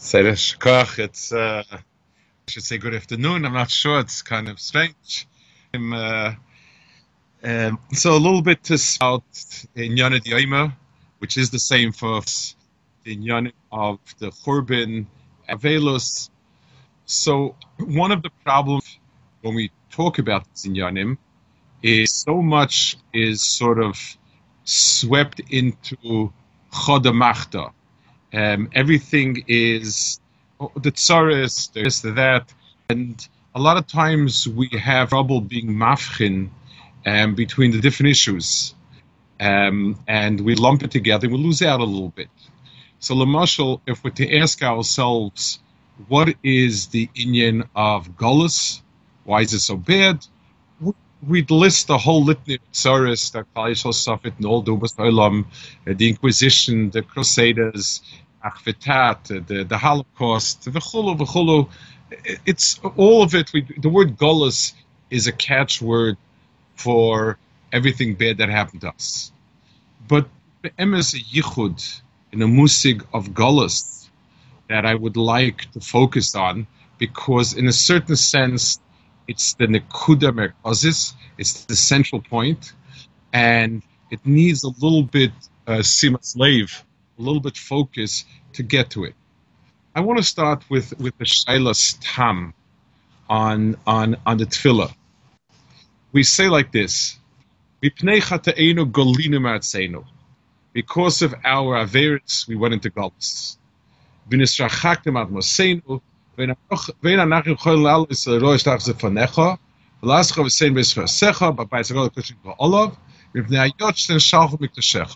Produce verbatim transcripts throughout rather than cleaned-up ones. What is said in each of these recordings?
Seder Shkoch, it's, uh, I should say good afternoon. I'm not sure. It's kind of strange. I'm, uh, um, so a little bit to about in Yonah Yoima, which is the same for us, the Yonah of the Churban Avelus. So one of the problems when we talk about this in Yonim is so much is sort of swept into Chodamachta. Um, everything is oh, the tsaris, there's the that, and a lot of times we have trouble being mafchin um, between the different issues, um, and we lump it together and we lose out a little bit. So, Lamashal, if we're to ask ourselves, what is the inyan of Golas? Why is it so bad? We'd list the whole litany of tsaris, the Kalishal Safit, and all Dubas Olam, the Inquisition, the Crusaders, Achvetat, the, the Holocaust, the Chulu, the Chulu. It's all of it. We, the word Golas is a catchword for everything bad that happened to us. But the emes yichud in a musig of Golas that I would like to focus on, because in a certain sense, it's the nekuda merkazis, it's the central point, and it needs a little bit uh, simas leiv, a little bit focus to get to it. I want to start with, with the shailas tam on on on the tefillah. We say like this: Mipnei chata'enu golinu ma'atzenu. Because of our averts, we went into galus. V'nisrachaktem ad moseinu. Vein anachim chol al Yisrael shtach zefanecha. V'lascha v'sein b'yisrasecha. B'bayis agol kushim ba'olav. V'pnei ayot shten shalchu mikdashecha.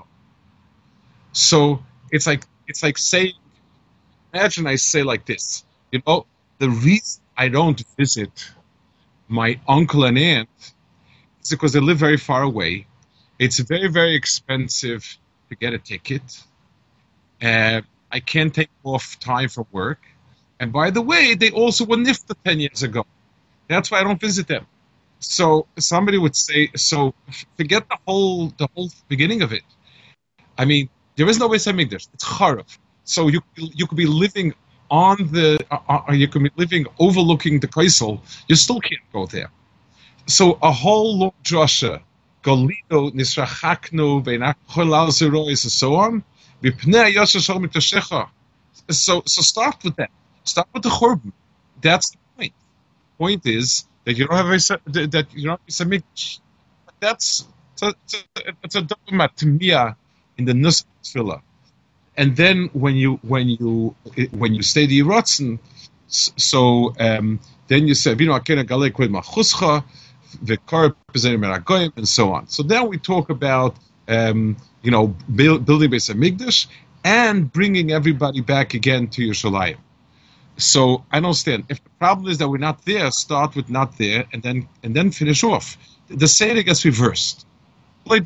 So it's like it's like saying. Imagine I say like this. You know, the reason I don't visit my uncle and aunt is because they live very far away. It's very very expensive to get a ticket. Uh, I can't take off time from work. And by the way, they also were nifta ten years ago. That's why I don't visit them. So somebody would say, so forget the whole the whole beginning of it. I mean, there is no Beis Hamikdash. It's charav. So you you could be living on the, uh, you could be living overlooking the Kaisel. You still can't go there. So a whole long drasha, Golido nisrachaknu veinachol zerois and so on. So so start with that. Start with the churban. That's the point. The point is that you don't have a that you don't have a mikdash. That's it's a it's a dogma in the nus tefillah. And then when you when you when you say the Yiratzen, so um, then you say Vino Akena Galek with Machuscha, the Kar Meragoyim, and so on. So now we talk about um, you know build, building Beis Hamikdash and bringing everybody back again to Yerushalayim. So I don't understand. If the problem is that we're not there, start with not there, and then and then finish off. The Seder gets reversed. The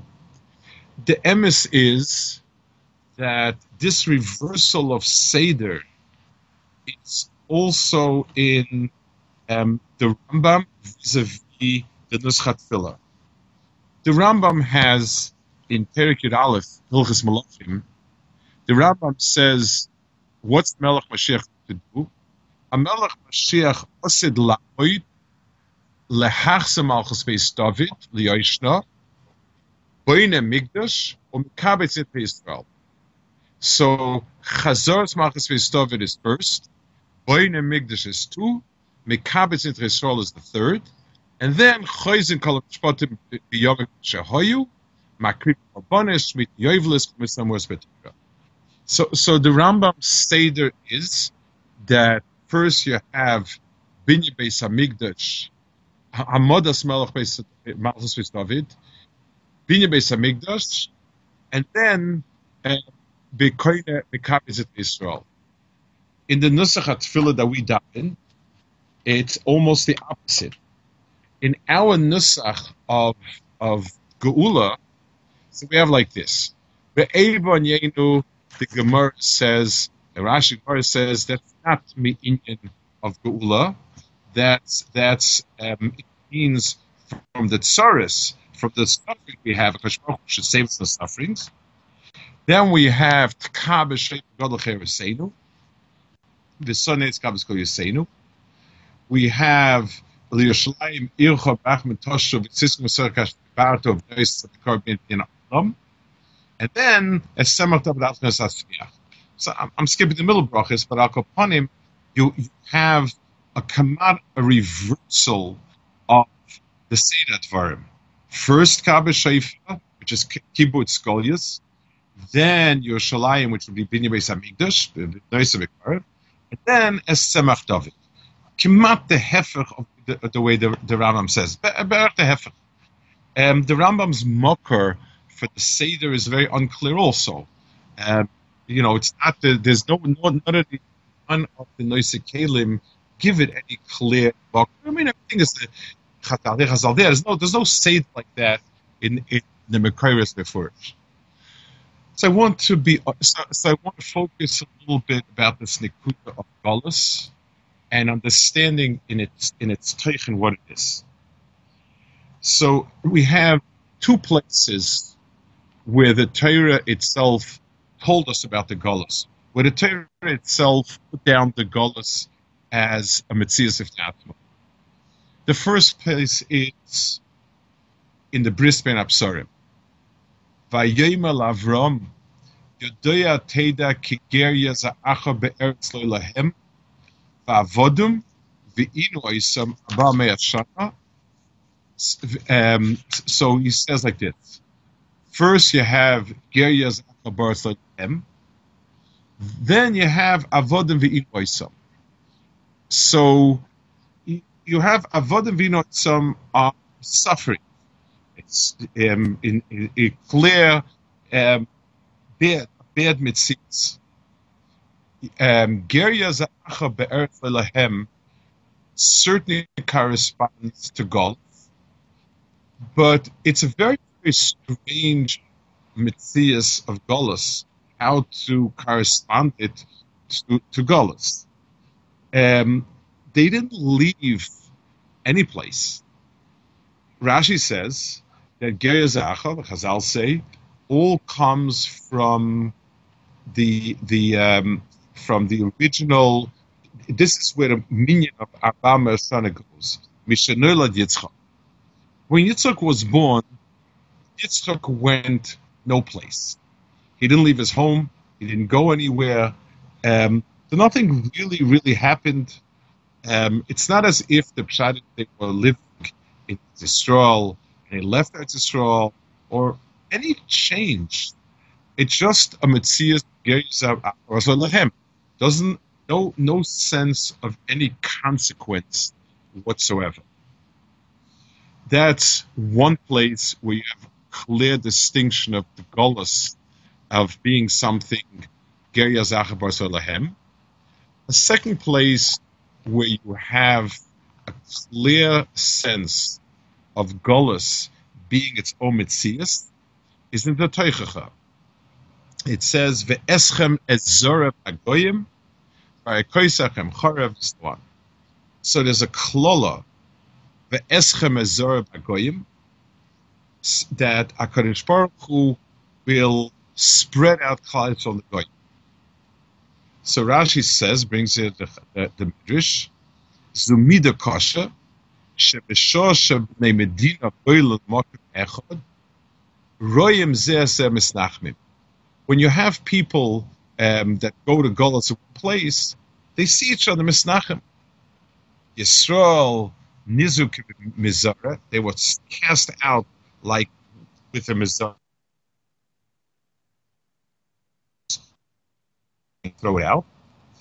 emes is that this reversal of Seder is also in um, the Rambam vis-a-vis the Nuschat Tefillah. The Rambam has, in Perek Yud Aleph, Hilchos Malachim, the Rambam says, what's Melech Mashiach to do? A Melech Mashiach osid la'oid lehachse malchus beis David liyoshna boine migdash umkabetz et Yisrael. So Chazor's malchus beis David is first, boine migdash is two, mikabetz et Yisrael is the third, and then Choyzin kol ha'mishpatim b'yomim shehoyu makrib korbanos mit yovelis misamos betorah. So, so the Rambam Seder is that first you have Binyan Beis Hamikdash, Hamadas Melech Beis Malchus Beis David, Binyan Beis Hamikdash, and then Bekoine Mekabetz et Yisrael. In the Nusach HaTefillah that we daven, it's almost the opposite. In our Nusach of of Geula, so we have like this: Ve'evon Yenu. The Gemara says, the Rashi Gemara says that's not me'inyan of Geula. That's that's um, it means from the tsaris, from the suffering we have. Akash Baruch Hu should save us the sufferings. Then we have Tkah b'shem gadol chereseinu. V'sonetz Kabbos Kol Yosenu. We have L'Yerushalayim Ircha Bachman Toshu V'tziskum Serkash Barto V'nois Tzadikor in Adam. And then a Semach David Atnas Asmiach. So I'm, I'm skipping the middle brachas, but I'll upon him. You, you have a command, a reversal of the Seder Dvarim. First Kabbos Sheifa, which is Kibbutz Goliath, then Yerushalayim, which would be Binyan Beis Hamikdash, and then as Semach David. Kimat the Hefech of the, the way the, the Rambam says. Be'er the Hefech. Um, the Rambam's mocker for the Seder is very unclear also. Um, you know, it's not the, there's no, no none of the none of the Noise Kalim give it any clear mocker. I mean, everything is the Chatal Chazal there. There's no there's no Seder like that in, in the Mekayres before. So I want to be so, so I want to focus a little bit about this Nikuta of Golus and understanding in its in its Teichen what it is. So we have two places where the Torah itself told us about the Golus, where the Torah itself put down the Golus as a Metzias of Atma. The first place is in the Bris Ben Absarim. Vayomer Avram, Yodoya Teda Ki Geria Za'acha Be'eretz Lo Lahem, Va'avodum V'inu Oisam Abba Mea Shana. Um, so he says like this. First you have Geria Za'acha Be'eretz Lo Lahem. Then you have Avodim V'inu Oisam. So you have Avodim V'inu Oisam are suffering. It's um, in, in, in clear, um, bad, bad mitzvahs. Geria Za'acha Be'eretz Lahem certainly corresponds to Golus, but it's a very, very strange mitzvahs of Golus, how to correspond it to, to Golus. Um, they didn't leave any place. Rashi says that Geria Za'acha, the Chazal say, all comes from the the um, from the original. This is where the minion of Abba Mea Shana goes. Mishanolad Yitzchak. When Yitzchak was born, Yitzchak went no place. He didn't leave his home. He didn't go anywhere. Um, so nothing really, really happened. Um, it's not as if the Pshat they were living in Israel and he left Eretz Yisrael, or any change. It's just a Metzias Lehem. Doesn't no no sense of any consequence whatsoever. That's one place where you have clear distinction of the Golus of being something Geria Za'acha Be'eretz Lahem. A second place where you have a clear sense of Golus being its own Metzias is in the Teichacha. It says, Ve'eschem et zorev agoyim, v'akoisachem chorev, so on. So there's a klola, Ve'eschem et zorev agoyim, that HaKadosh Baruch Hu will spread out Klal Yisrael on the goyim. So Rashi says, brings it the, the, the Midrash, Zumida Kosha, Shebeshor Shebnei Medina Boilot Mokim Echad, Royim Zeh Zeh Misnachmim. When you have people um, that go to Golus of a place, they see each other Misnachim. Yisrael, Nizuk Mizara, they were cast out like with a Mizara. Throw it out.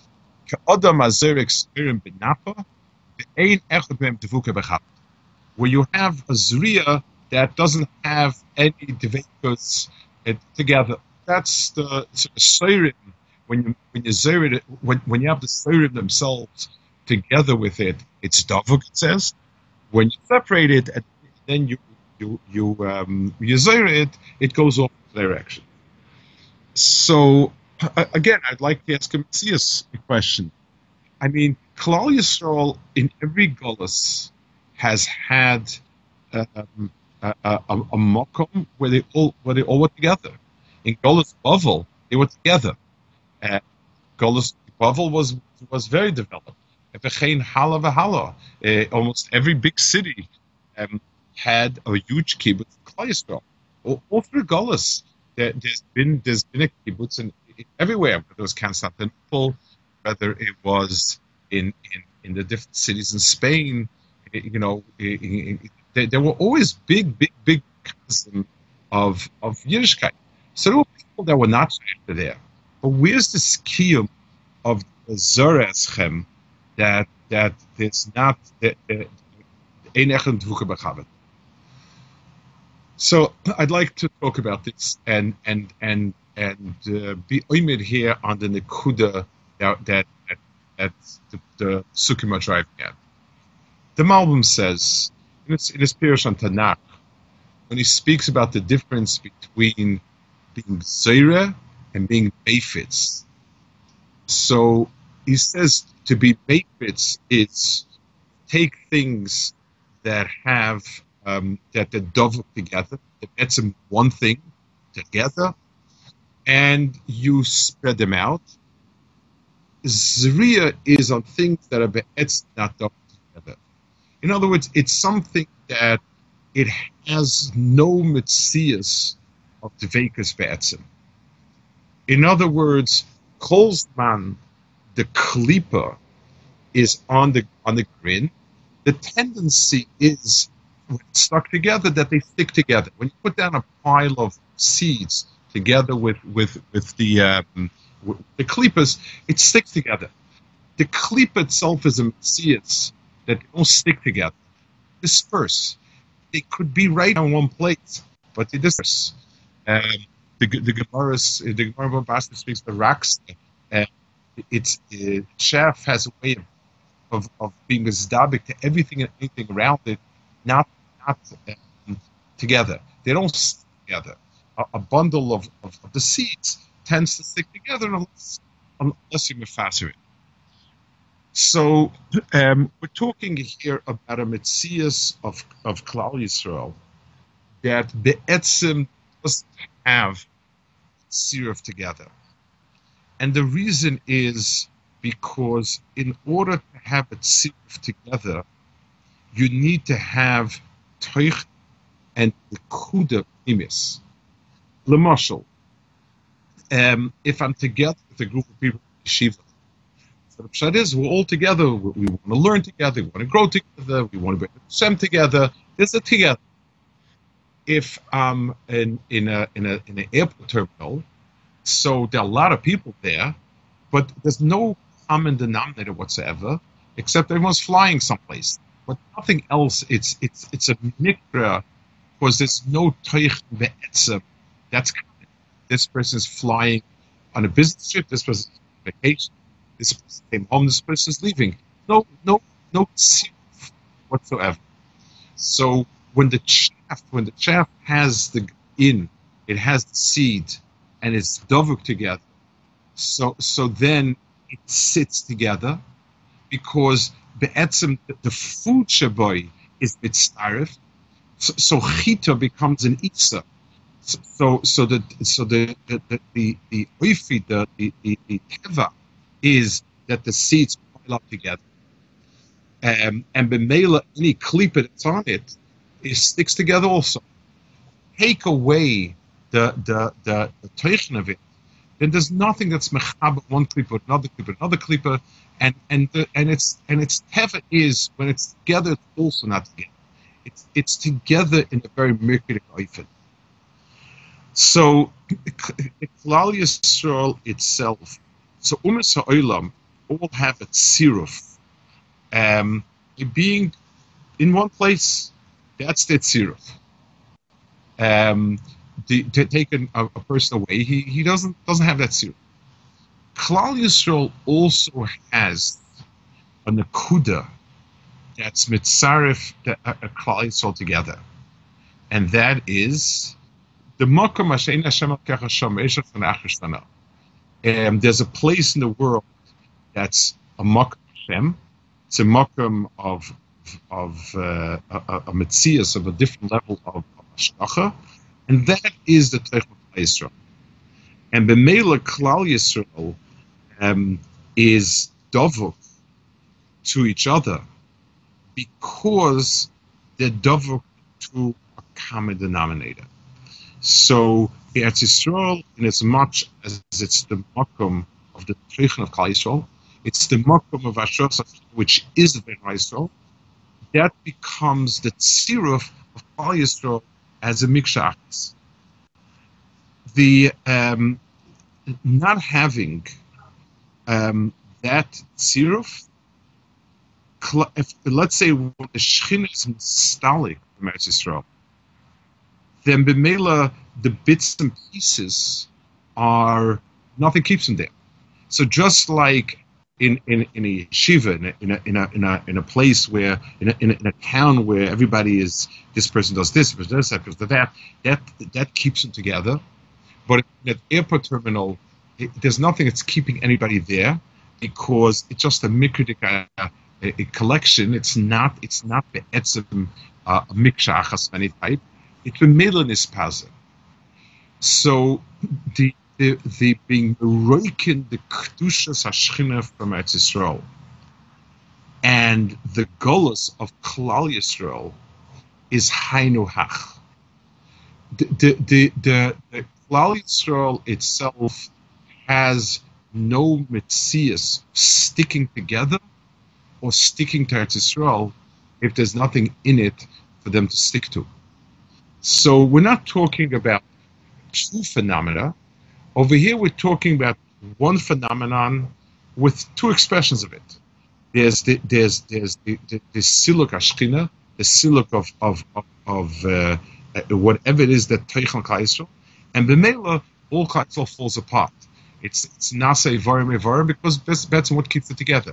Where you have a Zriya that doesn't have any Dveikus together. That's the Seirim. When you when you Zayrid it, when when you have the Seirim themselves together with it, it's Davuk, it says. When you separate it, and then you you you um, you Zayrid it, it goes off the direction. So again, I'd like to ask a Metzias a question. I mean, Klal Yisrael in every Golus has had um, a, a, a, a mokom where they all where they all were together. In Golus Bavel, they were together. Uh, Golus Bavel was was very developed. Evergein hala v'hala. Uh, almost every big city um, had a huge kibbutz in Klal Yisrael. All, all through Golis, there, there's been there's been a kibbutz in, everywhere. Whether it was Constantinople, whether it was in in, in the different cities in Spain, you know, there, there were always big, big, big cousin of of Yiddishkeit. So there were people that were not there. But where's the scheme of the Zoreschem that that it's not the the So I'd like to talk about this and and and and uh, be oimid here on the nekuda that that that, that the, the Sukkim are driving at. The Malbim says in his, in his Pirush on Tanakh, when he speaks about the difference between being Zoyre and being Meifitz. So he says to be Meifitz is take things that have um, that they're dovuk together, that that's one thing together, and you spread them out. Zriya is on things that are be'etz not dovuk together. In other words, it's something that it has no mitzias of dveikus be'etzim. In other words, Kolzman, the klipa, is on the on the grin. The tendency is, when it's stuck together, that they stick together. When you put down a pile of seeds together with with with the um, with the klipas, it sticks together. The klipa itself is a mitzias that don't stick together, disperse. They could be right on one place, but they disperse. Um, the the Gemara, the Gemara Basta speaks the racks. Uh, it's uh, chef has a way of of, of being mizdabik to everything and anything around it, not not um, together. They don't stick together. A, a bundle of, of, of the seeds tends to stick together unless unless you mefaser it. So um, we're talking here about a mitzias of of Klal Yisrael that be'etzim doesn't have siruf together, and the reason is because in order to have it siruf together, you need to have toich and nekuda imis. L'mashal, um, if I'm together with a group of people in yeshiva. So the pshat is, we're all together, we, we want to learn together, we want to grow together, we want to be Hashem together, there's a together. If I'm in, in, a, in, a, in an airport terminal, so there are a lot of people there, but there's no common denominator whatsoever, except everyone's flying someplace. But nothing else, it's it's it's a mikra, because there's no toich be'etzem. That's common. This person's flying on a business trip, this person's on vacation, this person came home, this person's leaving. No, no, no tziruf whatsoever. So when the chaff, when the chaff has the in, it has the seed, and it's dovuk together. So so then it sits together, because be'etzem, the, the food shaboy is mitzaref. So, so chita becomes an itza. So, so so the so the the the the oifi, the the the, the teva is that the seeds pile up together, um, and b'meila any klipa that's on it, it sticks together also. Take away the the the, the teichen of it, then there's nothing that's mechaba one klipa, another klipa, another klipa, and and the, and it's and its teva is when it's together, it's also not together. It's it's together in a very mercury oifen. So, Klal Yisrael itself, so Umas HaOlam all have a tziruf. Um, being in one place, that's the tziruf. Um, to, to take a, a person away, he, he doesn't doesn't have that tziruf. Klal Yisrael also has a nekuda that's mitzaref a Klal Yisrael together, and that is the makom Hashem Hashem Hashem Hashem. Um, there's a place in the world that's a makom Hashem. It's a makom of of uh, a, a metzias of a different level of hashgacha, and that is the Teich of Yisrael. And b'meila Klal Yisrael um, is dovuk to each other because they're dovuk to a common denominator. So Eretz Yisrael, in as much as it's the makom of the Teichen of Klal Yisrael, it's the makom of Ashur, which is the Ben Yisrael, that becomes the tziruf of Klal Yisrael as a mikshach. The um, not having um, that tziruf, if, let's say when the Shechinah is mistalik from Eretz Yisrael, then b'meila the bits and pieces are, nothing keeps them there. So just like in, in, in a yeshiva, in a, in a in a in a in a place where in a, in a in a town where everybody is, this person does this, this person does that, person does that, that that keeps them together. But in an airport terminal, it, there's nothing that's keeping anybody there because it's just a mikridik, a, a, a collection. It's not it's not the etzem uh, a mikshachas of any type. It's a milanis paza. So the the the being roikin the kedushas hashchina from Eretz Yisrael and the golus of Klal Yisrael is hainu hach. The the the the, the Klal Yisrael itself has no mitzias sticking together or sticking to Eretz Yisrael if there's nothing in it for them to stick to. So we're not talking about two phenomena. Over here we're talking about one phenomenon with two expressions of it. There's the there's there's the, the, the siluk ashkina, the siluk of of of, of uh, whatever it is that Teichel Klal Yisrael, and b'meila all Klal Yisrael falls apart. It's it's nasa ivarim ivarim because that's, that's what keeps it together.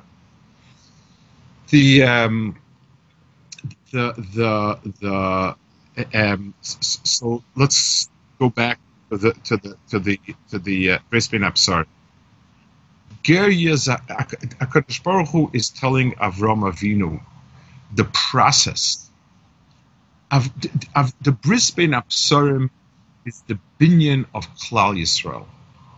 The um the the the um so let's go back to the to the to the to the uh, Bris Bein Absar. Ger Yeza HaKadosh Baruch Hu is telling Avram Avinu the process of, of the Bris Bein Absarim is the binyan of Klal Yisrael,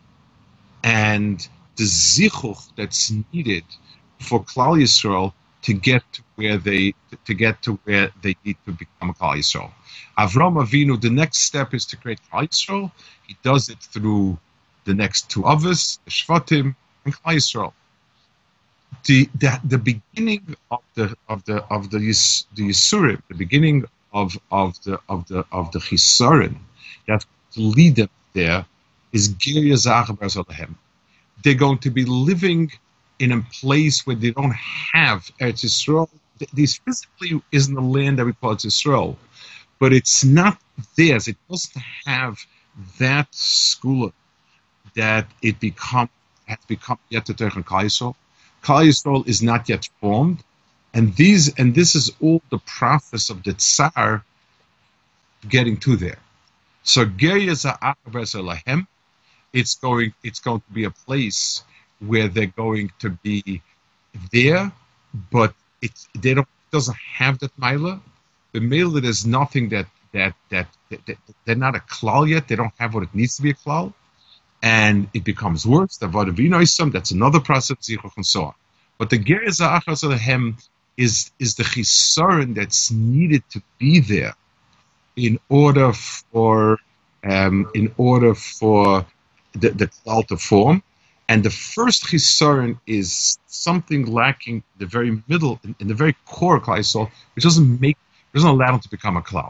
and the zichuch that's needed for Klal Yisrael to get to where they to get to where they need to become Klal Yisrael. Avram Avinu, the next step is to create Klal Yisrael. He does it through the next two others, the Shvatim and Klal Yisrael. The, the the beginning of the of the of the Yis, the Yisurim, the beginning of of the of the of the Chisaron that to lead them there is Ger Yazach B'Zalahem. They're going to be living in a place where they don't have Eretz Yisrael. This physically isn't the land that we call Eretz Yisrael, but it's not theirs. It doesn't have that school that it become has become yet to Teichen Klal Yisrael. Klal Yisrael is not yet formed, and these and this is all the process of the Tsar getting to there. So Ger Yazach B'Zalahem, it's going it's going to be a place where they're going to be there, but it they don't it doesn't have that Maila. The Maila, there's nothing that that, that that that they're not a klal yet. They don't have what it needs to be a klal, and it becomes worse. The vadavinoisam, that's another process, zichuch and so on. But the Ger Yazach B'Zalahem is is the chisaron that's needed to be there in order for um, in order for the, the klal to form. And the first chisaron is something lacking in the very middle, in, in the very core of Klal Yisrael, which doesn't make, doesn't allow them to become a klal.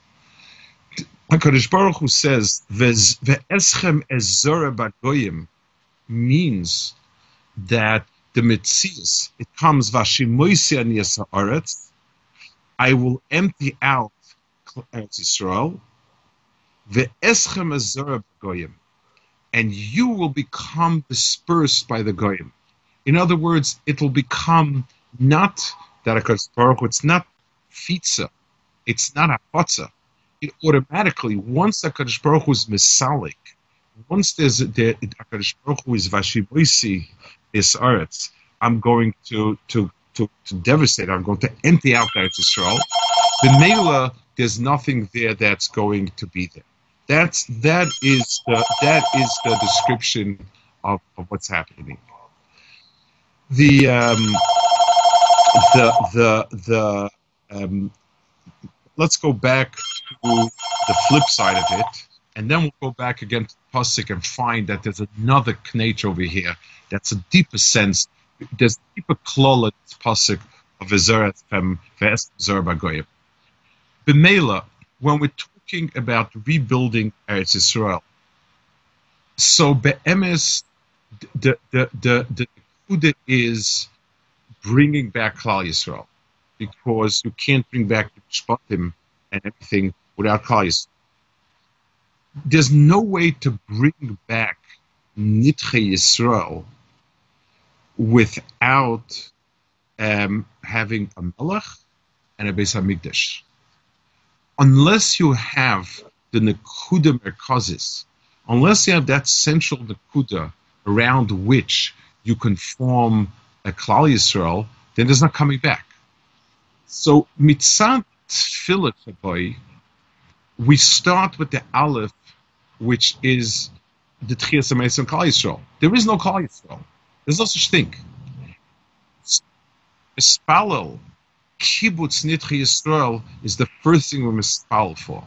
HaKadosh Baruch Hu says, "Ve'eschem ezora bagoyim," means that the mitzias, it comes vashimoisi ani ha'aretz, I will empty out Eretz Yisrael, ve'eschem ezora bagoyim, and you will become dispersed by the goyim. In other words, it will become not that HaKadosh Baruch Hu, it's not fitza, it's not hafotza. It automatically, once HaKadosh Baruch Hu is misalik, once there's the HaKadosh Baruch Hu is vashiboisi is aretz, I'm going to to to to devastate. I'm going to empty out Eretz Yisrael. The Mela, there's nothing there that's going to be there. That's that is the that is the description of, of what's happening. the um, the the the um, let's go back to the flip side of it, and then we'll go back again to Pasuk and find that there's another knach over here. That's a deeper sense. There's a deeper klal in this Pasuk of V'zeret Fem V'es Zer Bagoyim. B'meila, when we're talking about rebuilding Eretz Yisrael, so be'emes, the the the the nekuda is bringing back Klal Yisrael, because you can't bring back the Shpatim and everything without Klal Yisrael. There's no way to bring back Nitche Yisrael without um, having a Melech and a Beis Hamikdash. Unless you have the Nekuda Merkazis, unless you have that central Nekuda around which you can form a Klal Yisrael, then there's not coming back. So, mitzad tefillah boy, we start with the Aleph, which is the Tchias HaMeis and Klal Yisrael. There is no Klal Yisrael. There's no such thing. Mispalel, Kibbutz Nitche Yisrael is the first thing we mispalel for.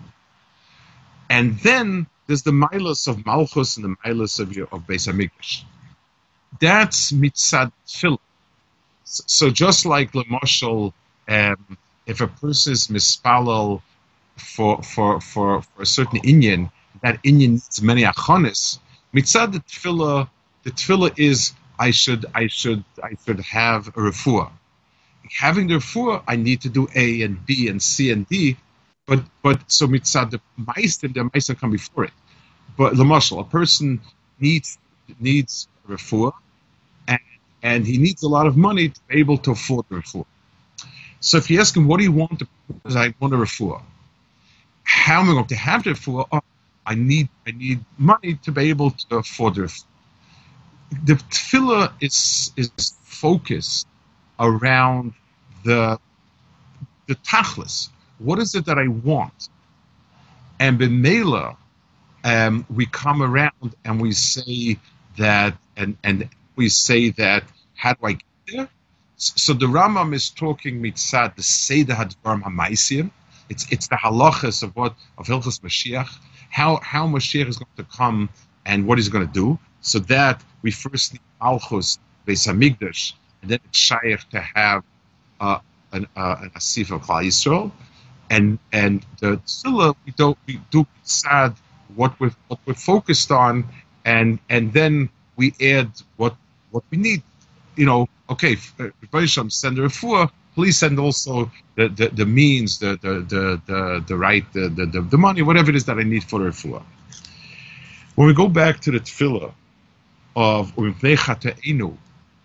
And then there's the Milos of Malchus and the Milos of, of Beis Hamikdash. That's mitzad tefillah. So just like Lamashal, um, if a person is mispalel for for for for a certain inyan, that inyan needs many achonis. Mitzad the tefillah, the tefillah is I should I should I should have a refuah. Having the refuah, I need to do A and B and C and D, but but so mitzad the meister, the meister come before it. But Lamashal, a person needs needs a refuah, and and he needs a lot of money to be able to afford the refuah. So if you ask him, what do you want? To, I want a refuah. How am I going to have the refuah? Oh, I need I need money to be able to afford the refuah. The tefillah is is focused around the the tachlis. What is it that I want? And b'meila, um, we come around and we say that, and and we say that. How do I get there? So the Rambam is talking mitzad the Seder Hadvarim HaMaisim. It's it's the halachas of what of Hilchos Mashiach, how how Mashiach is going to come and what he's going to do. So that we first need Malchus Beis Hamikdash, and then it's shaykh to have uh, an uh, an asif of Klal Yisrael, and and the tefillah we don't we do mitzad what we what we're focused on, and and then we add what what we need. You know, okay, Hashem, send the refuah. Please send also the, the, the means, the the the the, the right, the, the the money, whatever it is that I need for the refuah. When we go back to the tefillah of U'mipnei Chata'enu,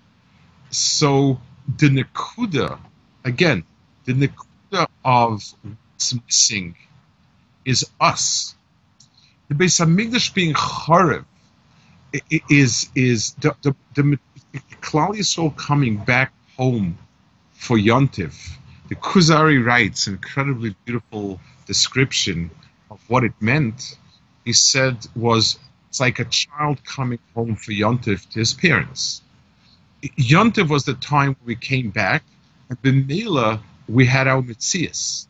so the nekuda, again, the nekuda of what's missing is us. The Beis Hamikdash being charev is is the the, the Klal Yisrael coming back home for Yontif. The Kuzari writes an incredibly beautiful description of what it meant. He said was it's like a child coming home for Yontif to his parents. Yontif was the time we came back, and b'meila we had our mitzias.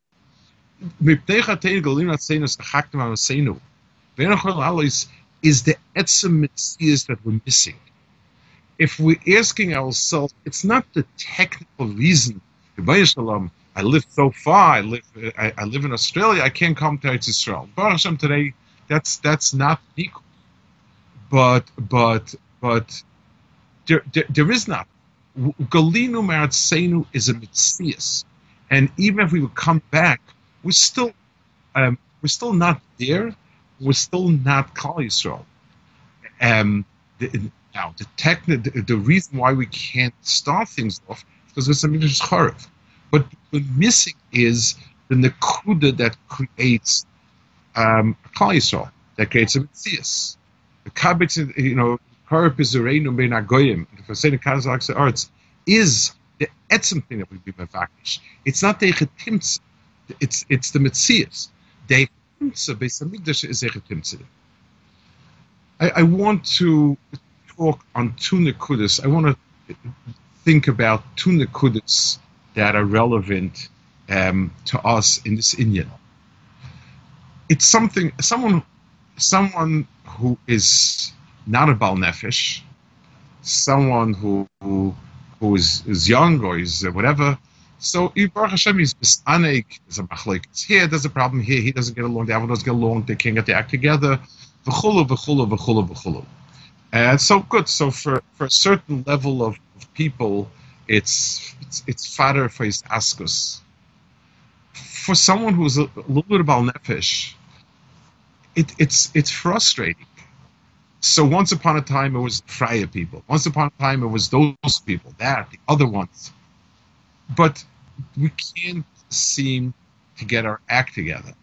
Is the etzem mitzias that we're missing. If we're asking ourselves, it's not the technical reason. I live so far. I live. I, I live in Australia. I can't come to Eretz Yisrael. Baruch Hashem today, that's that's not equal. But but but there there, there is not. Galinu Me'atzenu is a mitzias, and even if we would come back, we're still um, we're still not there. We're still not Klal Yisrael. Um, the, Now, the, techni- the the reason why we can't start things off is because there's something that's charev. But what's missing is the nekuda that creates um, a Klal Yisrael, that creates a mitzias. The kabitz, you know, charev is zereinu bein agoyim. The Fasena Kazakh arts is the etzem thing that we be mevakish. It's not the echetimtz. It's it's the mitzias. The echetimtz Beis Hamikdash is echetimtz. I, I want to talk on two nekudas. I want to think about two nekudas that are relevant um, to us in this Inyan. It's something, someone, someone who is not a Baal Nefesh, someone who who, who is, is young or is whatever. So Baruch Hashem is misanek. There's a machlokes here. There's a problem here. He doesn't get along. The other doesn't get along. They can't get the act together. V'chulu, v'chulu, v'chulu, v'chulu. And so good. So for, for a certain level of, of people, it's it's it's fatter for his askus. For someone who's a, a little bit about nefesh, it it's it's frustrating. So once upon a time it was the Freya people. Once upon a time it was those people, that, the other ones. But we can't seem to get our act together.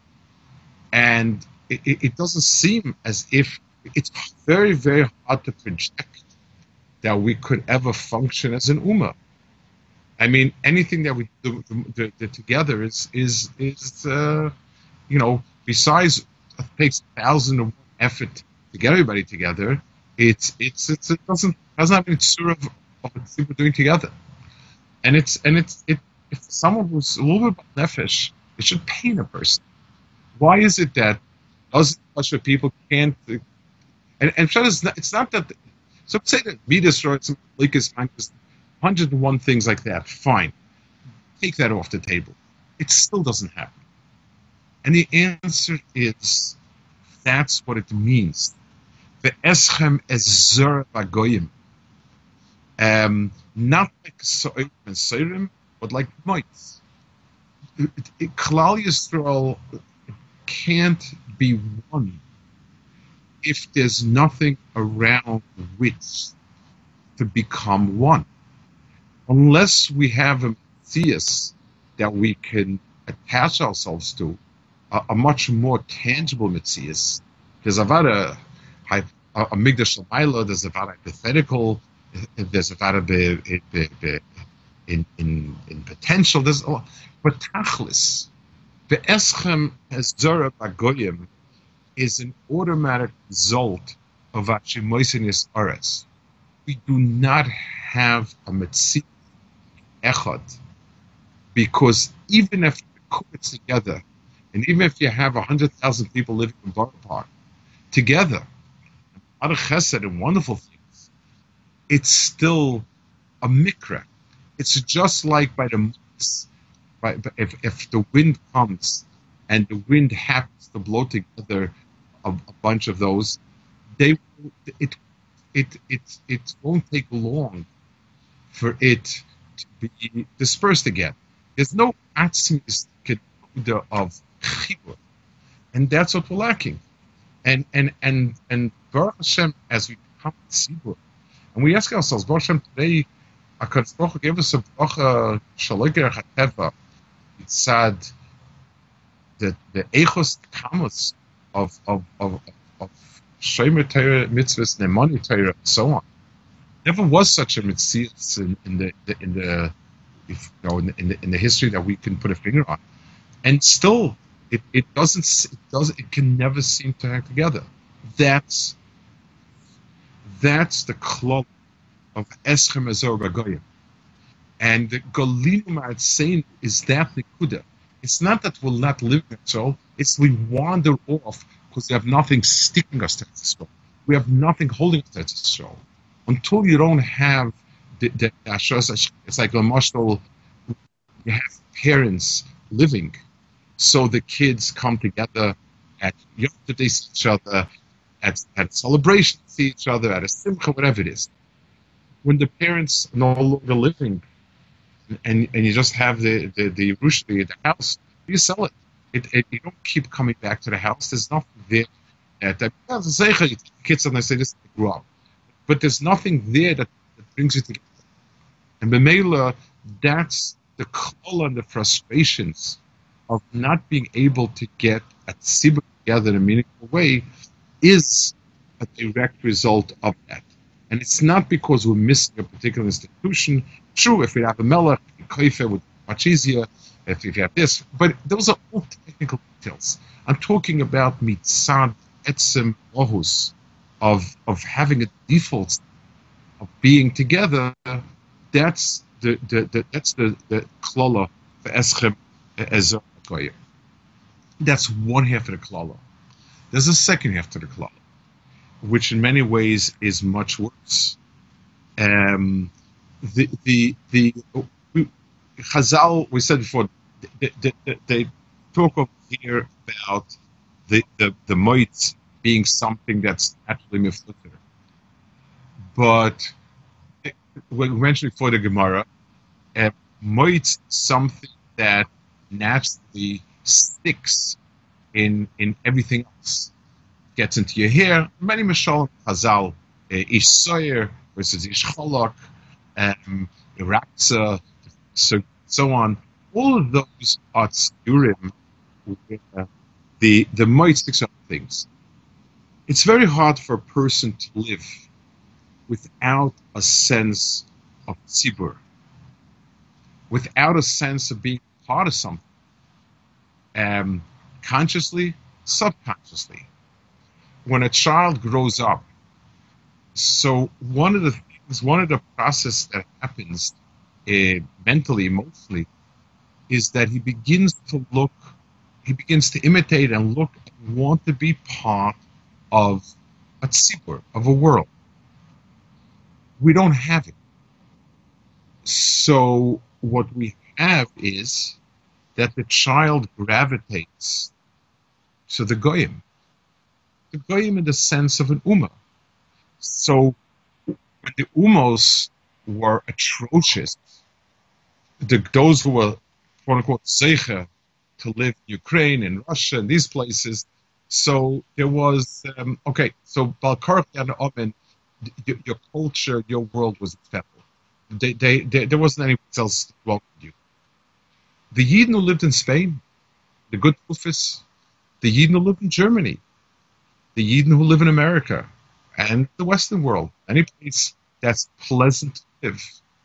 And it, it, it doesn't seem as if, it's very, very hard to project that we could ever function as an ummah. I mean, anything that we do, do, do together is, is, is uh, you know, besides it takes a thousand of effort to get everybody together, it's, it's, it's, it doesn't, doesn't have any sort of, of what people doing together. And it's, and it's, it, if someone who's a little bit nefesh, it should pain a person. Why is it that us Russia people can't, and, and it's not, it's not that, so say that Midas or some Likas, one hundred and one things like that, fine. Take that off the table. It still doesn't happen. And the answer is, that's what it means. The eschem ezer bagoyim. Um, not like So'im and Seirim, but like mites. Klal Yisrael can't be one if there's nothing around which to become one. Unless we have a Matthias that we can attach ourselves to, a, a much more tangible Matthias. There's about a, a, a Migdash L'mayla, there's about a hypothetical, there's about a be, be, be, in, in, in potential, there's a lot. But Tachlis, the Eschem Ezer Bagoyim is an automatic result of Achimoisinis Aretz. We do not have a Metzi Echad, because even if you put it together, and even if you have one hundred thousand people living in Borough Park together, out of chesed and wonderful things, it's still a mikra. It's just like by the months, by, if, if the wind comes and the wind happens to blow together a, a bunch of those, they it it it it won't take long for it to be dispersed again. There's no atzmis keduda of chibur, and that's what we're lacking. And and and and Baruch Hashem, as we become tzibur, and we ask ourselves, Baruch Hashem, today, HaKadosh Baruch Hu gave us a bracha shaloker hateva. It said that the echos kamos of of of of shomer Torah mitzvahs, nemani Torah, and so on. Never was such a mitzvah in, in the, the in the if, you know in the, in the in the history that we can put a finger on, and still it, it doesn't it does it can never seem to hang together. That's that's the klal of Eschem Ezer Bagoyim. And the Golinu Ma'atsein is that Nikuda. It's not that we'll not live in it, so it's we wander off because we have nothing sticking us to the soul. We have nothing holding us to the soul. Until you don't have the, the, the it's like a mashal, you have parents living, so the kids come together at Yom Tov, they see each other, at, at celebration, see each other, at a simcha, whatever it is. When the parents are no longer living, and and you just have the the the rushdi, the house, you sell it. It, it. You don't keep coming back to the house. There's nothing there. At that kids and they say this, they grew up, but there's nothing there that, that brings you together. And b'meila, that's the kol and the frustrations of not being able to get a tzibur together in a meaningful way is a direct result of that. And it's not because we're missing a particular institution. True, if we have a melech, koife would be much easier. If you have this, but those are all technical details. I'm talking about mitzad etzem ohus, of of having a default. of being together, that's the, the, the that's the the klala for eschem ezer goyim. That's one half of the klala. There's a second half to the klala, which in many ways is much worse. Um, the the the we, Chazal, we said before, they, they, they talk over here about the the the moitz being something that's actually mifluter. But it, we mentioned before the Gemara, uh, moitz something that naturally sticks in in everything else. Gets into your hair. Many mashal Chazal, ish soyer versus ish cholok, um, raksa, so so on. All of those are tzurim. Uh, the the moitz sticks on things. It's very hard for a person to live without a sense of tzibur, without a sense of being part of something, um, consciously, subconsciously. When a child grows up, so one of the things, one of the process that happens uh, mentally, emotionally, is that he begins to look, he begins to imitate and look and want to be part of a tzibur, of a world. We don't have it. So what we have is that the child gravitates to the goyim. The goyim in the sense of an ummah. So when the ummos were atrocious, the, those who were quote unquote zeicha to live in Ukraine and Russia and these places, so there was um, okay. So Balkarch and Omen, your, your culture, your world was accepted. They, they, they, there wasn't anyone else welcomed you. The Yidden who lived in Spain, the good Kufis, the Yidden who lived in Germany, the Yidden who live in America and the Western world, any place that's pleasant to live,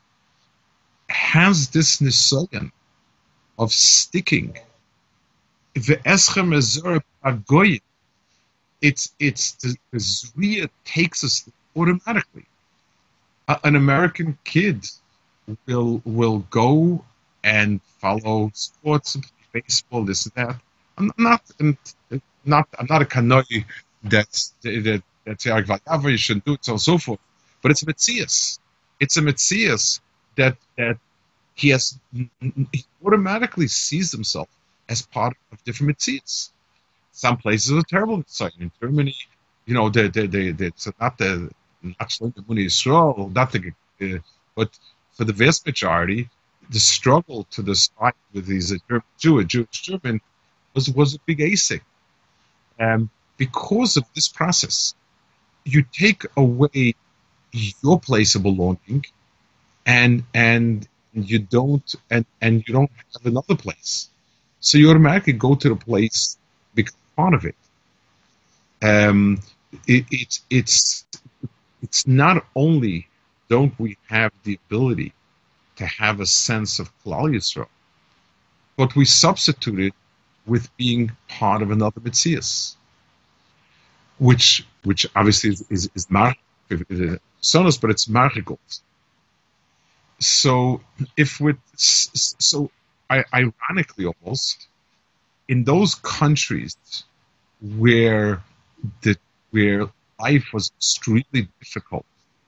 has this nisayon of sticking. Ve'eschem ezer agoyim. It's it's the, the zriya takes us automatically. A, an American kid will will go and follow sports, baseball, this and that. I'm not not I'm not a kanoi that's that that's you shouldn't do it, so on and so forth. But it's a metzias. It's a metzias that that he has he automatically sees himself as part of different metzias. Some places are terrible. Like in Germany, you know, they they they, they it's not the not the Muni Yisrael, not the uh, but for the vast majority, the struggle to decide with these uh, Jew, a Jewish German was was a big asik. Um, because of this process, you take away your place of belonging, and and you don't and, and you don't have another place, so you automatically go to the place, become part of it. Um, it, it it's it's not only don't we have the ability to have a sense of Klal Yisrael, but we substitute it with being part of another Metzias, which which obviously is is, is mar- sonos, but it's margikot. So if with so I, ironically almost in those countries where the where life was extremely difficult,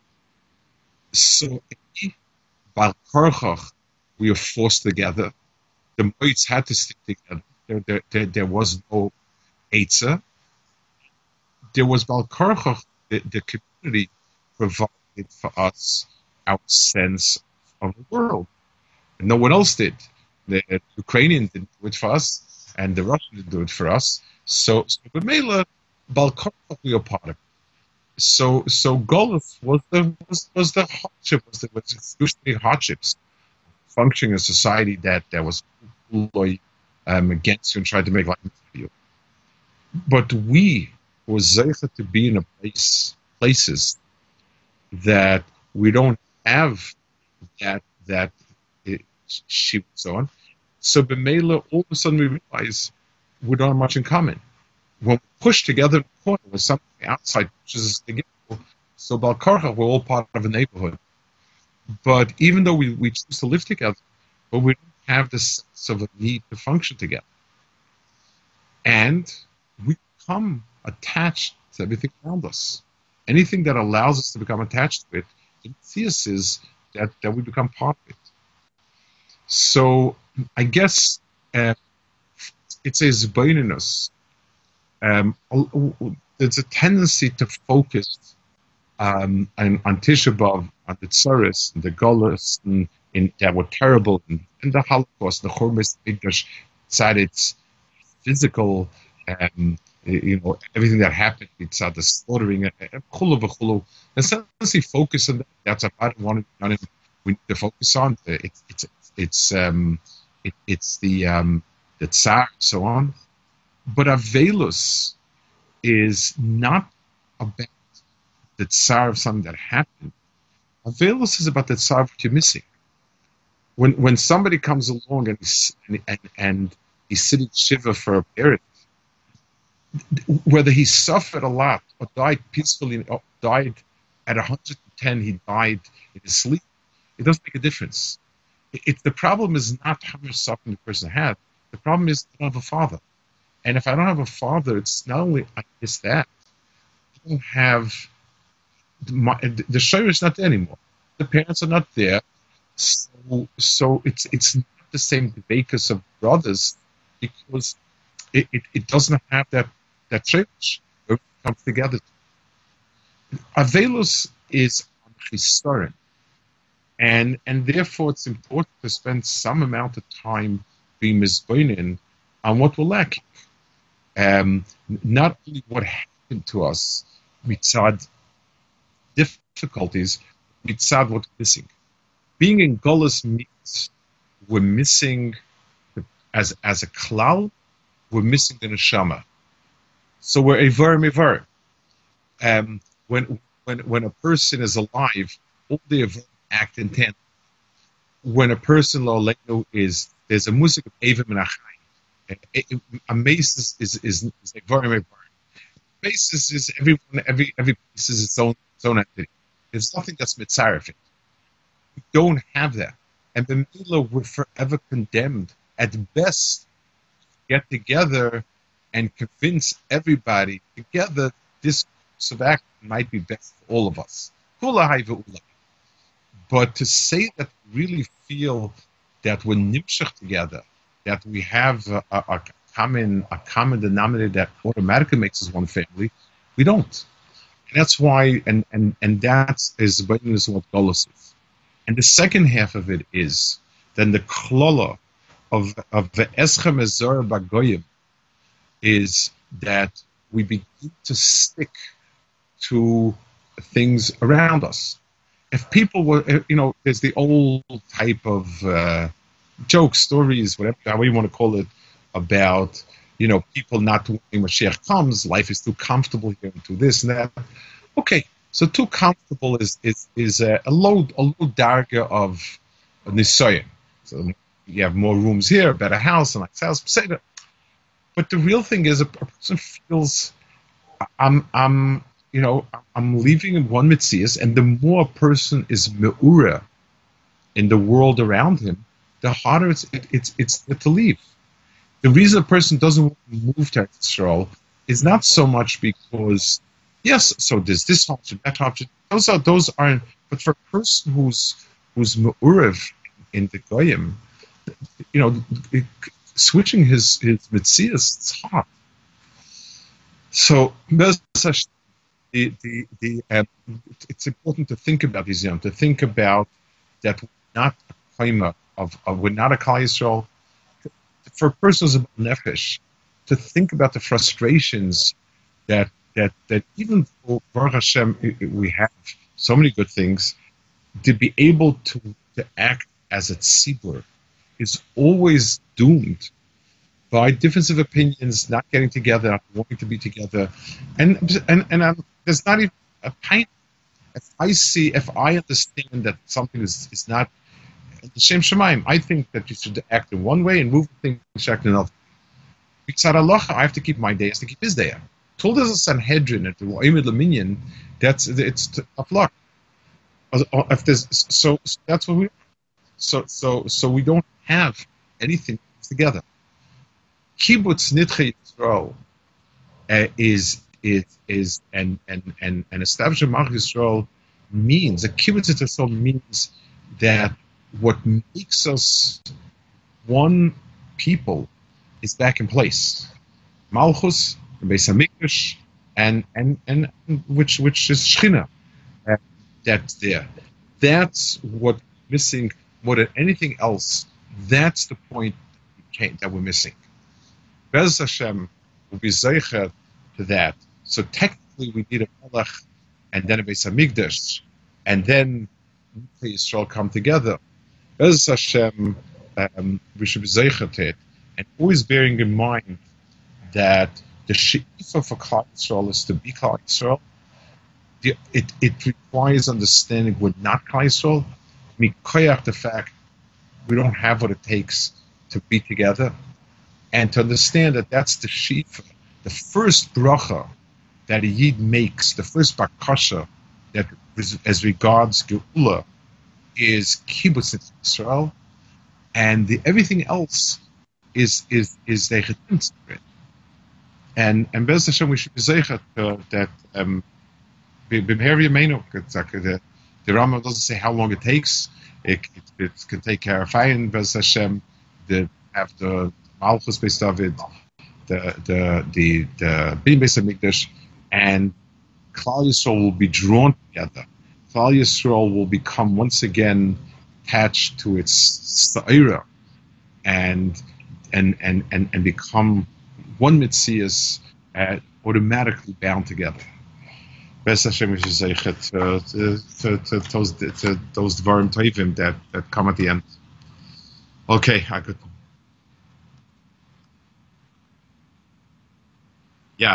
so Bal Korchach, we were forced together. The moitz had to stick together. There, there, there, there was no Eitzah. There was Bal Korchach, the, the community provided for us our sense of the world. And no one else did. The Ukrainian didn't do it for us, and the Russian didn't do it for us. So, so with Mela, Bal Korchach, we were part of it. So, so Golus was the was, was the hardship, was the was usually hardships. Functioning a society that, that was um, against you and tried to make life for you. But we were zeicha to be in a place places that we don't have that that she was on. So b'meila, all of a sudden we realize we don't have much in common. When we push together in the corner with something outside pushes us together, So Balkarcha, we're all part of a neighborhood. But even though we, we choose to live together, but we don't have the sense of a need to function together. And we become attached to everything around us. Anything that allows us to become attached to it, the thesis is that, that we become part of it. So I guess uh, it's a zbaininus. Um, there's a tendency to focus um, on, on Tisha B'Av, on the tsaris, and the gullus, and, and that were terrible, and, and the Holocaust, the Churmas Mikdash, side its physical, um, you know, everything that happened, it's uh, the slaughtering, chulu v'chulu. Essentially, focus on that. That's about one of we need to focus on. It's it's it's um it, it's the um the tsar and so on. But Avelus is not about the tsar of something that happened. Avelus is about the tsar of what you're missing. When when somebody comes along and he's, and, and, and he's sitting shiva for a period, whether he suffered a lot or died peacefully, or died at one hundred ten, he died in his sleep, it doesn't make a difference. It, it, the problem is not how much suffering the person had. The problem is I don't have a father. And if I don't have a father, it's not only I miss that, I don't have, my, the shayr is not there anymore. The parents are not there. So, so it's it's not the same debate of brothers because it, it, it doesn't have that that church where it comes together. Avelus is on chisaron, and and therefore it's important to spend some amount of time being mizboinin on what we're lacking. Um, not only what happened to us mitzad difficulties, mitzad what we're missing. Being in Golas means we're missing, as as a klal, we're missing the neshama. So we're Eivarim Eivarim. Um, when when when a person is alive, all the Eivarim act in tandem. When a person lo aleinu is there's a music of Evim and Achai. A mace is is is Eivarim Eivarim. Basis is everyone every every piece is its own its own entity. There's nothing that's mitzarefit. We don't have that, and the Mila were forever condemned. At best, get together and convince everybody together this course of action might be best for all of us. But to say that we really feel that we're nimshach together, that we have a, a, a common a common denominator that automatically makes us one family, we don't. And that's why, and and and that is what Golos is. And the second half of it is then the klola of of the Eschem Ezor Bagoyim is that we begin to stick to things around us. If people were, you know, there's the old type of uh, joke stories, whatever how you want to call it, about you know people not when Mashiach comes, life is too comfortable here and do this and that. Okay. So too comfortable is is is a, a low a low darga of nisoyim. So you have more rooms here, a better house, and like house. But the real thing is, a, a person feels I'm I'm you know I'm leaving in one mitzias, and the more a person is meura in the world around him, the harder it's it, it's it's to leave. The reason a person doesn't want to move to Israel is not so much because. Yes, so there's this option, that option. Those are those aren't. But for a person who's who's me'urev in the goyim, you know, it, switching his his mitzias, it's hard. So the the the um, it's important to think about these young, to think about that we're not a kaima of, of we're not a Klal Yisrael. For a person who's a nefesh, to think about the frustrations that. That that even though Baruch Hashem we have so many good things, to be able to, to act as a tzibur is always doomed by difference of opinions, not getting together, not wanting to be together, and and and um, there's not even a pint. If I see, if I understand that something is is not the Shem Shemaim, I think that you should act in one way and move things act in another. Mitzad halacha, I have to keep my day, I have to keep his day. told us a Sanhedrin at the Oimid Laminion, that's it's a flock. If there's so, so that's what we so so so we don't have anything together. Kibbutz Nidchei Yisrael uh, is is is and and and and establishing Malach Yisrael means a Kibbutz Yisrael means that what makes us one people is back in place. Malchus, Beis Hamikdash, and and and which which is Shechina. Uh, that's there. That's what missing more than anything else. That's the point that we're missing. Bez Hashem will be zeicher to that. So technically, we need a Melech and then a Beis Hamikdash, and then Yisrael come together. Bez Hashem, um, we should be zeicher to it, and always bearing in mind that the she'ifa for Klal Yisrael is to be Klal Yisrael. The, it, it requires understanding we're not Klal Yisrael. Mikoyach the fact we don't have what it takes to be together, and to understand that that's the she'ifa, the first bracha that a yid makes, the first bakasha that is, as regards Geula, is kibbutz Yisrael, and the, everything else is is is they chetim to it. And and Bez Hashem, we should be zeichet uh, that um, b'mher yameinu. The the Rambam doesn't say how long it takes. It it, it can take care of fine. Bez Hashem, the have the Malchus Beis David, the the the the Bin Beis Hamikdash, and Klal Yisrael will be drawn together. Klal Yisrael will become once again attached to its Sa'ira, and and and and and become one Mitzias, uh, automatically bound together. Best Hashem is zeichet to those to those dvarim tovim that that come at the end. Okay, I could. Yeah.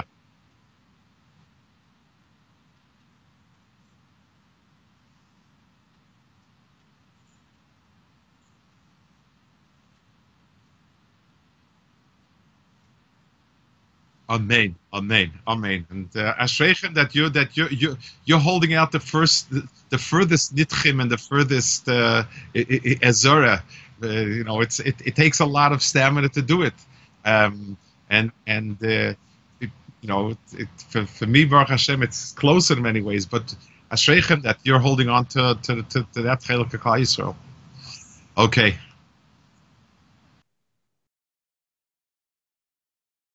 Amen, amen, amen. And uh, Ashreichem that you that you you you're holding out the first, the, the furthest nitchim and the furthest uh, ezora. Uh, you know, it's it, it takes a lot of stamina to do it, um, and and uh, it, you know, it, it, for for me, Baruch Hashem, it's closer in many ways. But Ashreichem that you're holding on to to to, to that Chelek Klal Yisrael. Okay.